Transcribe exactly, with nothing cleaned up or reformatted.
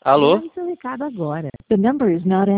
Alô? Grave seu recado agora. The number is not